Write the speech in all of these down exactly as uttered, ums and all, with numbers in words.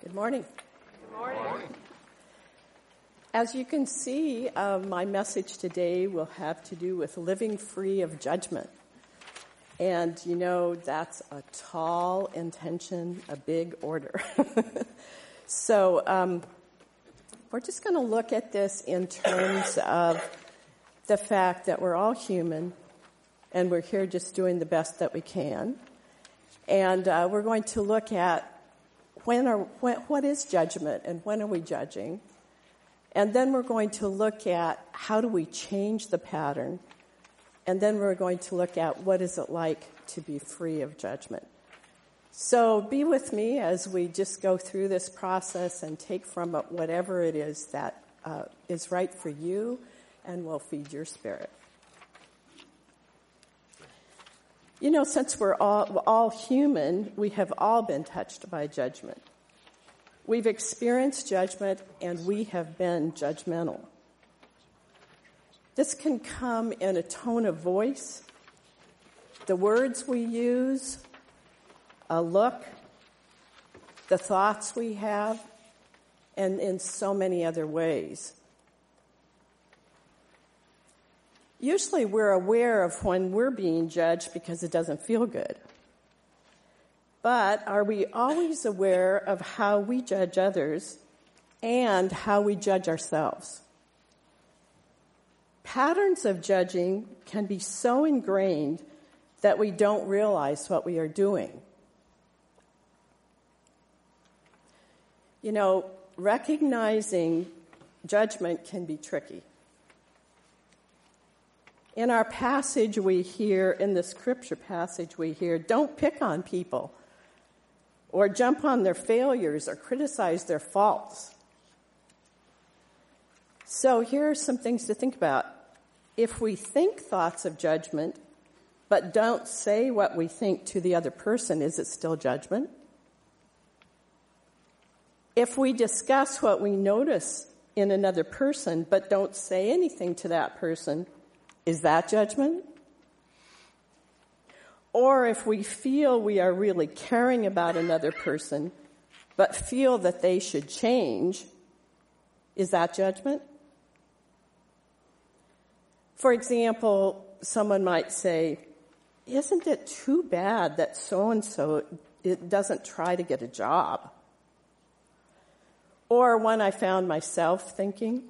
Good morning. Good morning. As you can see, uh, my message today will have to do with living free of judgment. And, you know, that's a tall intention, a big order. so um, we're just going to look at this in terms of the fact that we're all human, and we're here just doing the best that we can. And uh, we're going to look at when are when, what is judgment and when are we judging. And then we're going to look at how do we change the pattern. And then we're going to look at what is it like to be free of judgment. So be with me as we just go through this process and take from it whatever it is that uh, is right for you and will feed your spirit. You know, since we're all, all human, we have all been touched by judgment. We've experienced judgment, and we have been judgmental. This can come in a tone of voice, the words we use, a look, the thoughts we have, and in so many other ways. Usually we're aware of when we're being judged because it doesn't feel good. But are we always aware of how we judge others and how we judge ourselves? Patterns of judging can be so ingrained that we don't realize what we are doing. You know, recognizing judgment can be tricky. In our passage we hear, in the scripture passage we hear, don't pick on people or jump on their failures or criticize their faults. So here are some things to think about. If we think thoughts of judgment but don't say what we think to the other person, is it still judgment? If we discuss what we notice in another person but don't say anything to that person, is that judgment? Or if we feel we are really caring about another person, but feel that they should change, is that judgment? For example, someone might say, isn't it too bad that so-and-so it doesn't try to get a job? Or one I found myself thinking,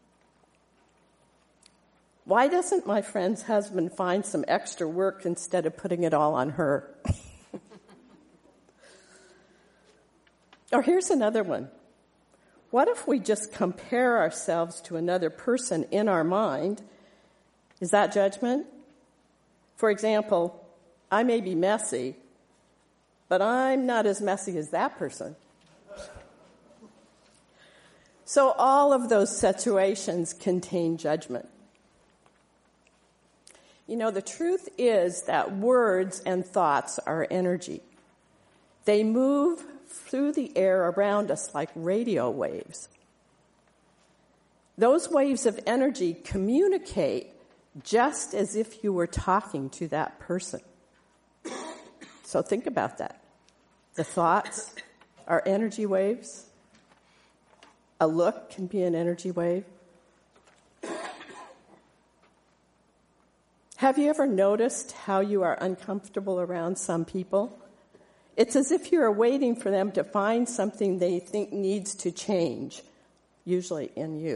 why doesn't my friend's husband find some extra work instead of putting it all on her? Or here's another one. What if we just compare ourselves to another person in our mind? Is that judgment? For example, I may be messy, but I'm not as messy as that person. So all of those situations contain judgment. You know, the truth is that words and thoughts are energy. They move through the air around us like radio waves. Those waves of energy communicate just as if you were talking to that person. So think about that. The thoughts are energy waves. A look can be an energy wave. Have you ever noticed how you are uncomfortable around some people? It's as if you're waiting for them to find something they think needs to change, usually in you.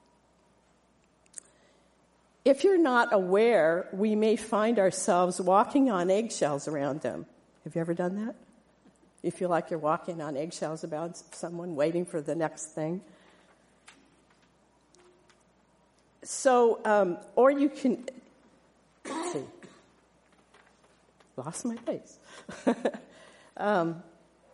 If you're not aware, we may find ourselves walking on eggshells around them. Have you ever done that? You feel like you're walking on eggshells about someone, waiting for the next thing. So, um, or you can... Let's see. Lost my place. um,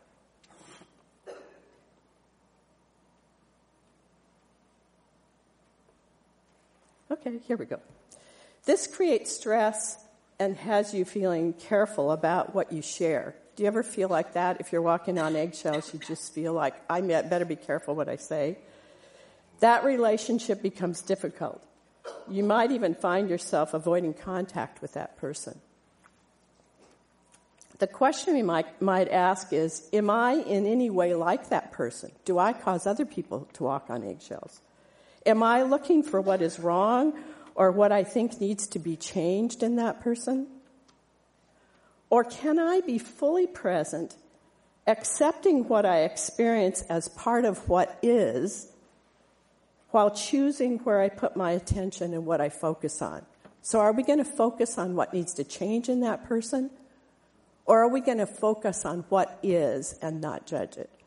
okay, here we go. This creates stress and has you feeling careful about what you share. Do you ever feel like that? If you're walking on eggshells, you just feel like, I better be careful what I say. That relationship becomes difficult. You might even find yourself avoiding contact with that person. The question we might, might ask is, am I in any way like that person? Do I cause other people to walk on eggshells? Am I looking for what is wrong or what I think needs to be changed in that person? Or can I be fully present, accepting what I experience as part of what is, while choosing where I put my attention and what I focus on? So are we going to focus on what needs to change in that person? Or are we going to focus on what is and not judge it?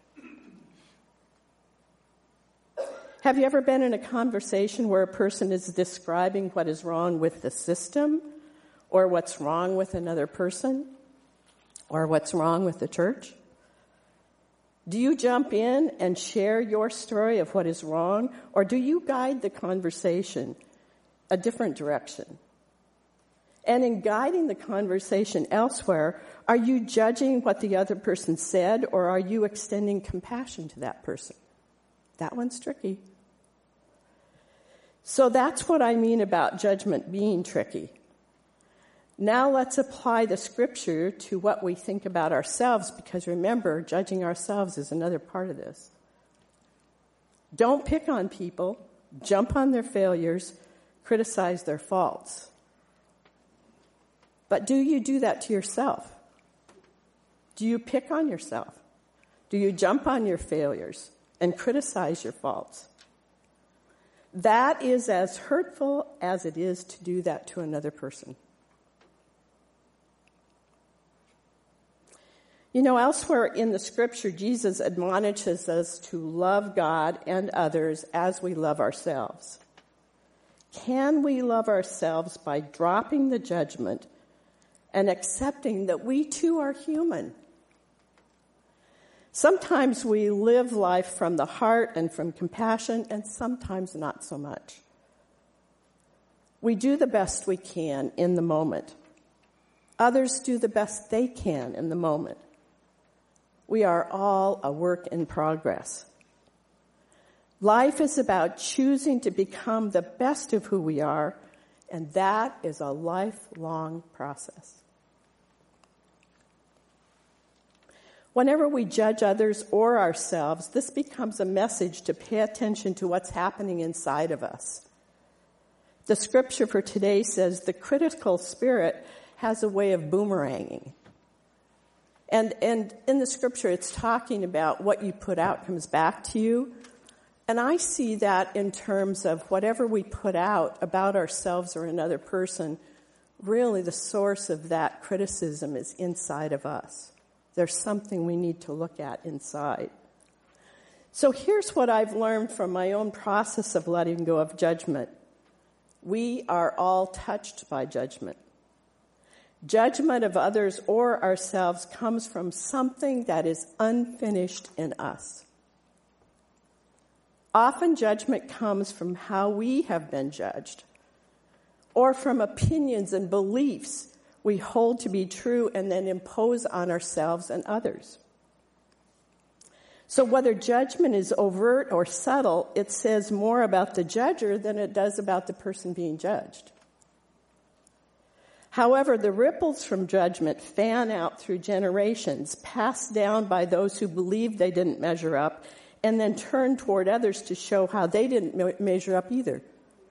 Have you ever been in a conversation where a person is describing what is wrong with the system, or what's wrong with another person, or what's wrong with the church? Do you jump in and share your story of what is wrong, or do you guide the conversation a different direction? And in guiding the conversation elsewhere, are you judging what the other person said, or are you extending compassion to that person? That one's tricky. So that's what I mean about judgment being tricky. Now let's apply the scripture to what we think about ourselves, because remember, judging ourselves is another part of this. Don't pick on people, jump on their failures, criticize their faults. But do you do that to yourself? Do you pick on yourself? Do you jump on your failures and criticize your faults? That is as hurtful as it is to do that to another person. You know, elsewhere in the scripture, Jesus admonishes us to love God and others as we love ourselves. Can we love ourselves by dropping the judgment and accepting that we too are human? Sometimes we live life from the heart and from compassion, and sometimes not so much. We do the best we can in the moment. Others do the best they can in the moment. We are all a work in progress. Life is about choosing to become the best of who we are, and that is a lifelong process. Whenever we judge others or ourselves, this becomes a message to pay attention to what's happening inside of us. The scripture for today says the critical spirit has a way of boomeranging. And, and in the scripture, it's talking about what you put out comes back to you. And I see that in terms of whatever we put out about ourselves or another person, really the source of that criticism is inside of us. There's something we need to look at inside. So here's what I've learned from my own process of letting go of judgment. We are all touched by judgment. Judgment of others or ourselves comes from something that is unfinished in us. Often judgment comes from how we have been judged, or from opinions and beliefs we hold to be true and then impose on ourselves and others. So whether judgment is overt or subtle, it says more about the judger than it does about the person being judged. However, the ripples from judgment fan out through generations, passed down by those who believed they didn't measure up, and then turn toward others to show how they didn't me- measure up either.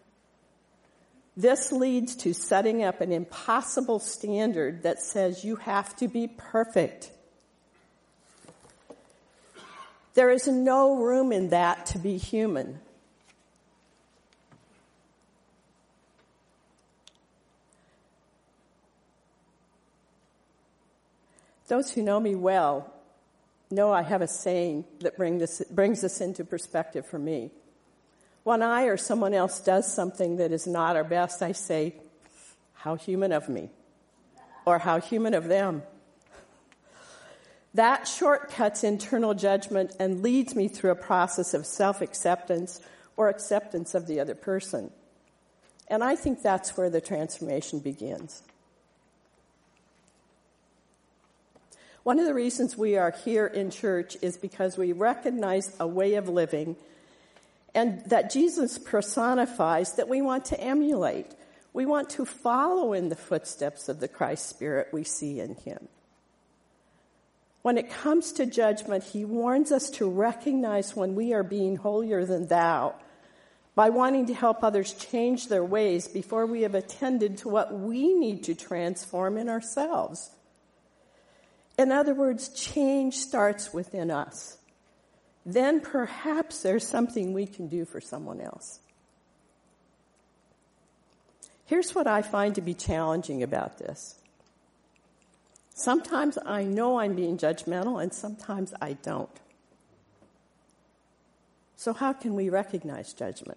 This leads to setting up an impossible standard that says you have to be perfect. There is no room in that to be human. Those who know me well know I have a saying that bring this, brings this into perspective for me. When I or someone else does something that is not our best, I say, how human of me, or how human of them. That shortcuts internal judgment and leads me through a process of self-acceptance or acceptance of the other person. And I think that's where the transformation begins. One of the reasons we are here in church is because we recognize a way of living and that Jesus personifies that we want to emulate. We want to follow in the footsteps of the Christ Spirit we see in him. When it comes to judgment, he warns us to recognize when we are being holier than thou by wanting to help others change their ways before we have attended to what we need to transform in ourselves. In other words, change starts within us. Then perhaps there's something we can do for someone else. Here's what I find to be challenging about this. Sometimes I know I'm being judgmental, and sometimes I don't. So how can we recognize judgment?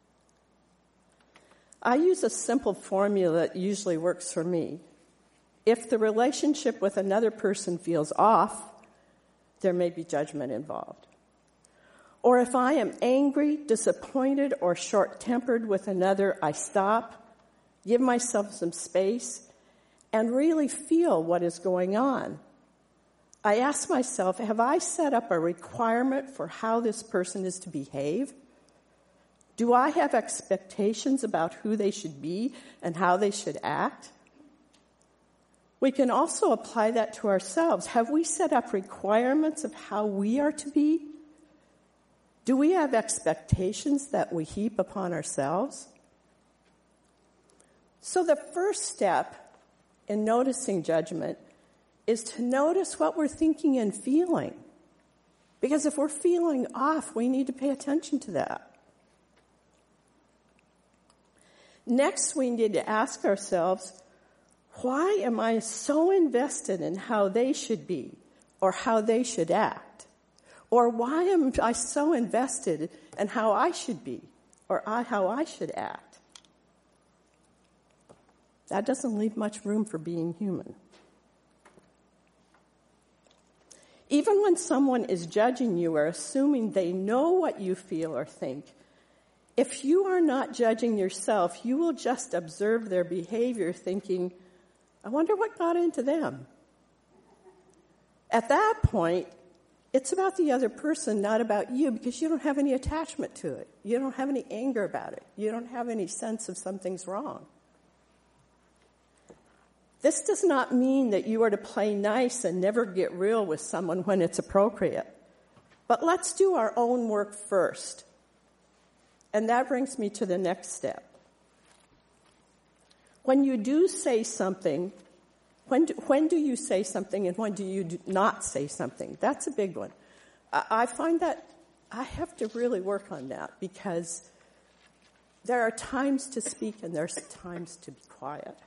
I use a simple formula that usually works for me. If the relationship with another person feels off, there may be judgment involved. Or if I am angry, disappointed, or short-tempered with another, I stop, give myself some space, and really feel what is going on. I ask myself, have I set up a requirement for how this person is to behave? Do I have expectations about who they should be and how they should act? We can also apply that to ourselves. Have we set up requirements of how we are to be? Do we have expectations that we heap upon ourselves? So the first step in noticing judgment is to notice what we're thinking and feeling. Because if we're feeling off, we need to pay attention to that. Next, we need to ask ourselves, why am I so invested in how they should be or how they should act? Or why am I so invested in how I should be or how I should act? That doesn't leave much room for being human. Even when someone is judging you or assuming they know what you feel or think, if you are not judging yourself, you will just observe their behavior thinking, I wonder what got into them. At that point, it's about the other person, not about you, because you don't have any attachment to it. You don't have any anger about it. You don't have any sense of something's wrong. This does not mean that you are to play nice and never get real with someone when it's appropriate. But let's do our own work first. And that brings me to the next step. When you do say something, when do, when do you say something and when do you do not say something? That's a big one. I, I find that I have to really work on that because there are times to speak and there's times to be quiet.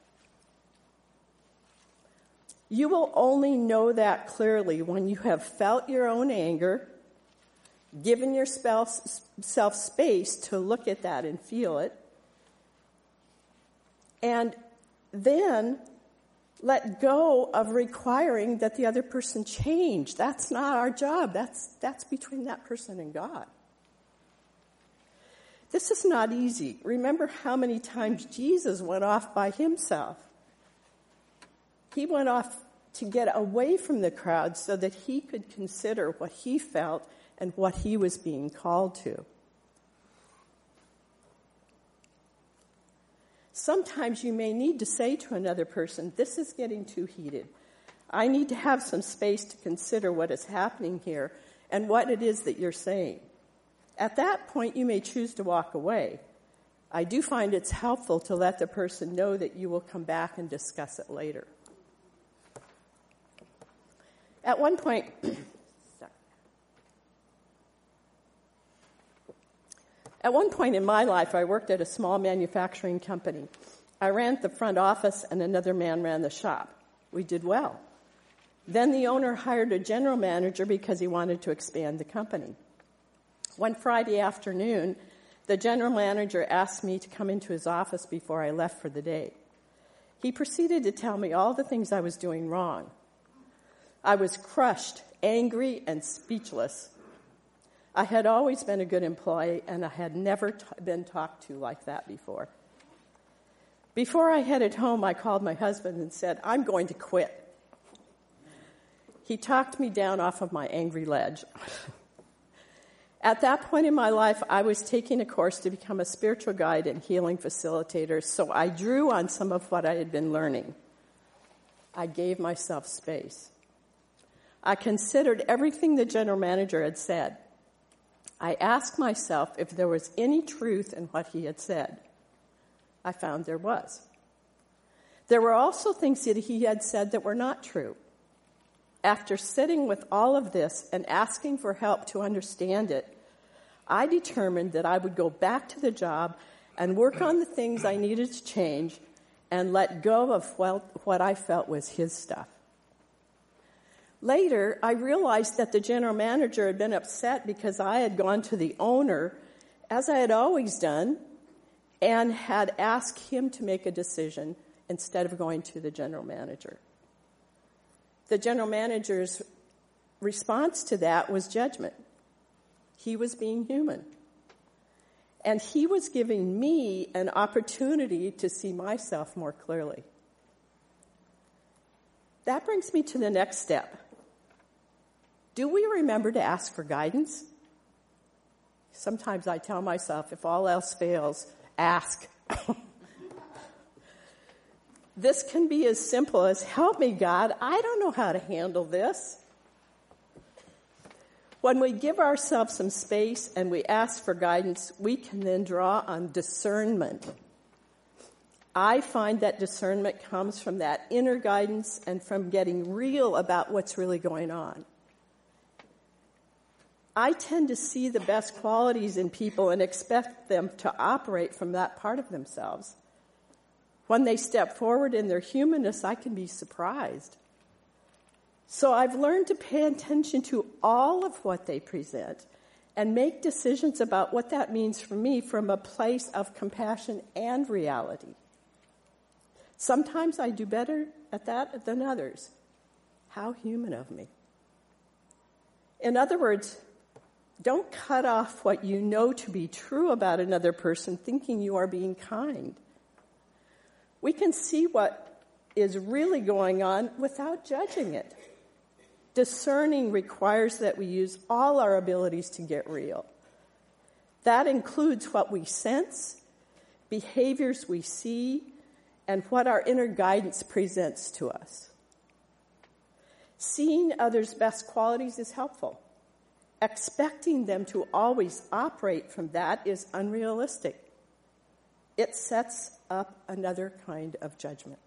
You will only know that clearly when you have felt your own anger, given yourself space to look at that and feel it, and then let go of requiring that the other person change. That's not our job. That's, that's between that person and God. This is not easy. Remember how many times Jesus went off by himself. He went off to get away from the crowd so that he could consider what he felt and what he was being called to. Sometimes you may need to say to another person, this is getting too heated. I need to have some space to consider what is happening here and what it is that you're saying. At that point, you may choose to walk away. I do find it's helpful to let the person know that you will come back and discuss it later. At one point, at one point in my life, I worked at a small manufacturing company. I ran the front office and another man ran the shop. We did well. Then the owner hired a general manager because he wanted to expand the company. One Friday afternoon, the general manager asked me to come into his office before I left for the day. He proceeded to tell me all the things I was doing wrong. I was crushed, angry, and speechless. I had always been a good employee, and I had never t- been talked to like that before. Before I headed home, I called my husband and said, I'm going to quit. He talked me down off of my angry ledge. At that point in my life, I was taking a course to become a spiritual guide and healing facilitator, so I drew on some of what I had been learning. I gave myself space. I considered everything the general manager had said. I asked myself if there was any truth in what he had said. I found there was. There were also things that he had said that were not true. After sitting with all of this and asking for help to understand it, I determined that I would go back to the job and work on the things I needed to change and let go of what I felt was his stuff. Later, I realized that the general manager had been upset because I had gone to the owner, as I had always done, and had asked him to make a decision instead of going to the general manager. The general manager's response to that was judgment. He was being human. And he was giving me an opportunity to see myself more clearly. That brings me to the next step. Do we remember to ask for guidance? Sometimes I tell myself, if all else fails, ask. This can be as simple as, help me, God, I don't know how to handle this. When we give ourselves some space and we ask for guidance, we can then draw on discernment. I find that discernment comes from that inner guidance and from getting real about what's really going on. I tend to see the best qualities in people and expect them to operate from that part of themselves. When they step forward in their humanness, I can be surprised. So I've learned to pay attention to all of what they present and make decisions about what that means for me from a place of compassion and reality. Sometimes I do better at that than others. How human of me. In other words, don't cut off what you know to be true about another person thinking you are being kind. We can see what is really going on without judging it. Discerning requires that we use all our abilities to get real. That includes what we sense, behaviors we see, and what our inner guidance presents to us. Seeing others' best qualities is helpful. Expecting them to always operate from that is unrealistic. It sets up another kind of judgment.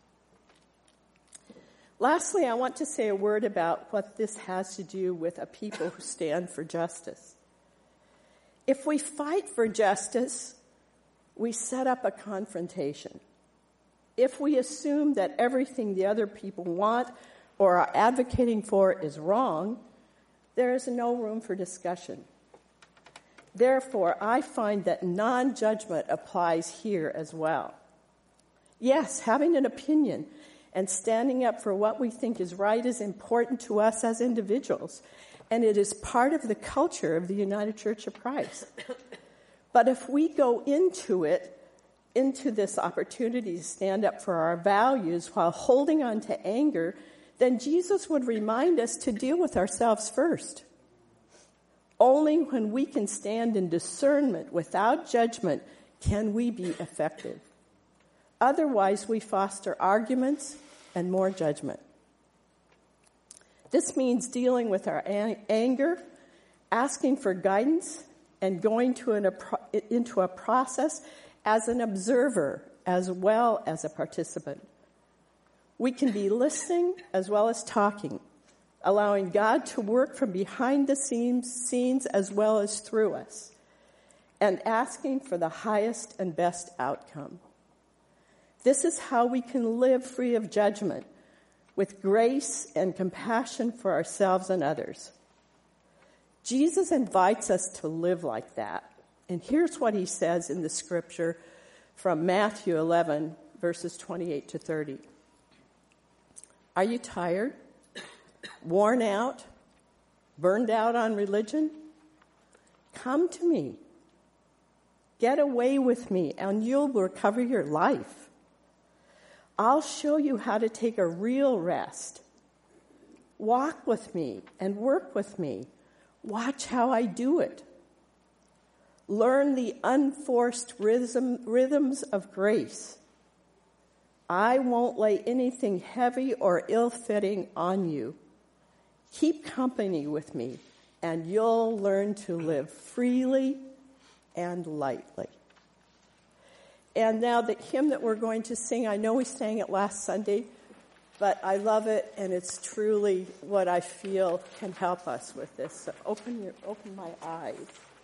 Lastly, I want to say a word about what this has to do with a people who stand for justice. If we fight for justice, we set up a confrontation. If we assume that everything the other people want or are advocating for is wrong, there is no room for discussion. Therefore, I find that non-judgment applies here as well. Yes, having an opinion and standing up for what we think is right is important to us as individuals, and it is part of the culture of the United Church of Christ. But if we go into it, into this opportunity to stand up for our values while holding on to anger, then Jesus would remind us to deal with ourselves first. Only when we can stand in discernment without judgment can we be effective. Otherwise, we foster arguments and more judgment. This means dealing with our a- anger, asking for guidance, and going to an, a, into a process as an observer as well as a participant. We can be listening as well as talking, allowing God to work from behind the scenes, scenes as well as through us, and asking for the highest and best outcome. This is how we can live free of judgment, with grace and compassion for ourselves and others. Jesus invites us to live like that. And here's what he says in the scripture from Matthew eleven, verses twenty-eight to thirty. Are you tired? Worn out? Burned out on religion? Come to me. Get away with me, and you'll recover your life. I'll show you how to take a real rest. Walk with me and work with me. Watch how I do it. Learn the unforced rhythm, rhythms of grace. I won't lay anything heavy or ill-fitting on you. Keep company with me, and you'll learn to live freely and lightly. And now the hymn that we're going to sing, I know we sang it last Sunday, but I love it, and it's truly what I feel can help us with this. So open your, open my eyes.